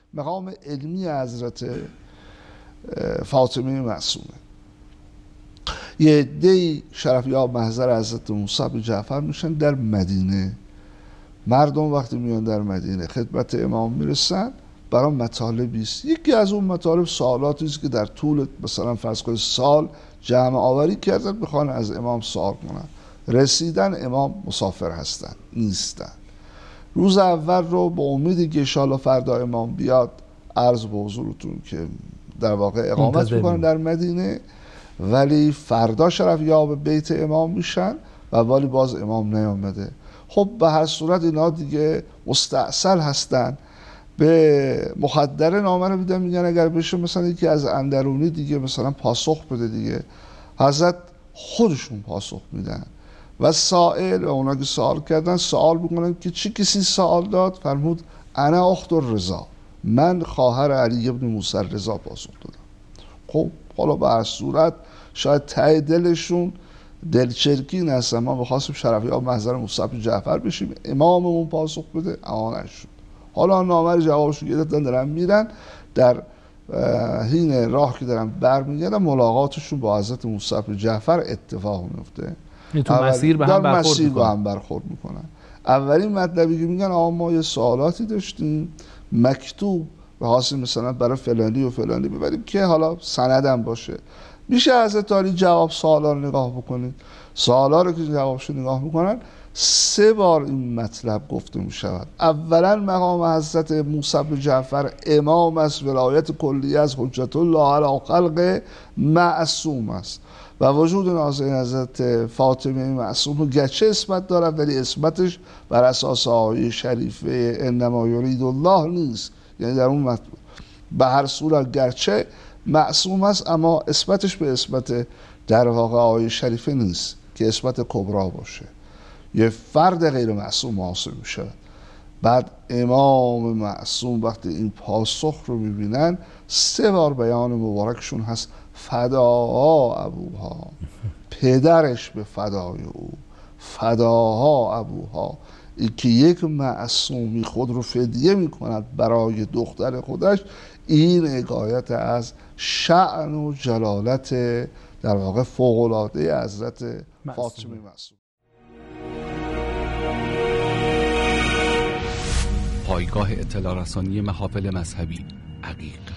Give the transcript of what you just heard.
مقام علمی حضرت فاطمه معصومه. یه عده‌ای شرفیاب محضر حضرت موسی بن جعفر میشن در مدینه. مردم وقتی میان در مدینه خدمت امام میرسن، برای مطالبی است. یکی از اون مطالب سوالاتی است که در طول مثلا فرض کنید سال جمع آوری کردن، میخوان از امام سوال کنن. رسیدن امام مسافر هستن، نیستن. روز اول رو با امیدی که انشاءالله فردا امام بیاد عرض به حضورتون که در واقع اقامت میکنن در مدینه، ولی فردا شرفیاب بیت امام میشن و ولی باز امام نیامده. خب به هر صورت اینا دیگه مستعسل هستن، به مخدره نامه رو میدن، میگن اگر بشه مثلا یکی از اندرونی دیگه مثلا پاسخ بده دیگه. حضرت خودشون پاسخ میدن و سائل و اونا که سوال کردن سوال میکنن که چی کسی سوال داد؟ فرمود انا اخت الرضا، من خواهر علی ابن موسی رضا پاسخ دادم. خب حالا به هر صورت شاید ته دلشون دلچرکین هستن، ما بخواستیم شرفیاب محضر موسی بن جعفر بشیم، اماممون پاسخ بده، اما نشد. حالا نامه رو جوابشو گرفتن، دارن میرن، در حین راه که دارن برمیگردن ملاقاتشون با حضرت موسی بن جعفر اتفاق میفته. تو مسیر به هم برخورد میکنن. اولین مطلبی که میگن آقا ما یه سوالاتی داشتیم مکتوب به حاصل مثلا برای فلانی و فلانی ببریم که حالا سندم باشه. میشه حضرت علی جواب سوالا رو نگاه بکنید. سوالا رو که جوابشو نگاه میکنن 3 بار این مطلب گفته میشود. اولا مقام حضرت موسی بن جعفر امام است، ولایت کلیه از حجت الله علی خلق معصوم است و وجود نازنین حضرت فاطمه معصوم گرچه اسمت دارد ولی اسمتش بر اساس آیه شریفه انما یرید الله نیست. یعنی در اون مطلب به هر صورت گرچه معصوم است اما اسمتش به اسمت در واقع آیه شریفه نیست که اسمت کبرا باشه، یه فرد غیر معصوم حاصل میشه. بعد امام معصوم وقتی این پاسخ رو میبینن 3 بار بیان مبارکشون هست فداها ابوها، پدرش به فدای او، فداها ابوها. این که یک معصومی خود رو فدیه میکند برای دختر خودش، این حکایت از شأن و جلالت در واقع فوق‌العاده حضرت فاطمه معصوم. پایگاه اطلاع رسانی محافل مذهبی عقیق